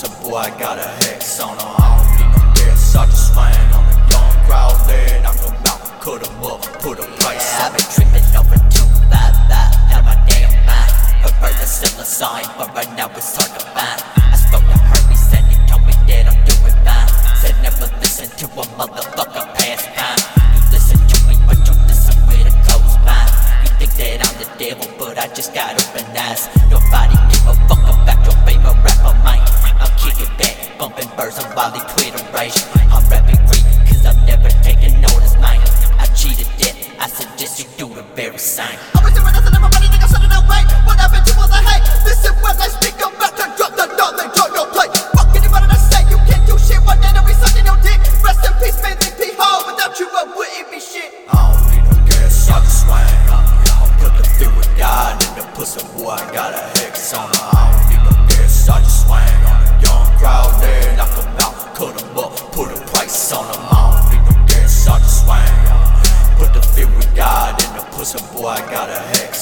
pussy boy, I got a hex on him. I don't need no gas, I just swing on the young crowd. Then knock him out, cut him up, put a price on I've been tripping over 255, out of my damn mind. Prefer the similar sign, but right now it's hard to find. I spoke to Hermes and he told me that I'm doing fine. Said never listen to a motherfucker past time. You listen to me, but you listen with a closed mind. You think that I'm the devil, but I just got open eyes. Nobody give a fuck about your favorite rapper, mine. I'm kicking back, bumping birds on Wally Twitter rage. I'm rapping free, cause I'm never taking notice, mine. I cheated dead, I suggest you do the very same. I wish there was nothing everybody think I should've known right. What happened to all the hate? Listen when I speak, I'm about to drop the knowledge on your plate. Fuck anybody that say you can't do shit, one day they'll be sucking your dick. Rest in peace, Bailey P. Hall, without you I wouldn't be shit. I don't need no gas, I just swing on him. I put the fear with God in the pussy boy, I got a hex on him. I don't need no gas, I just swing on the young crowd. Then knock him out, cut him up, put a price on him. I don't need no gas, I just swing on him. Put the fear with God in the pussy boy, I got a hex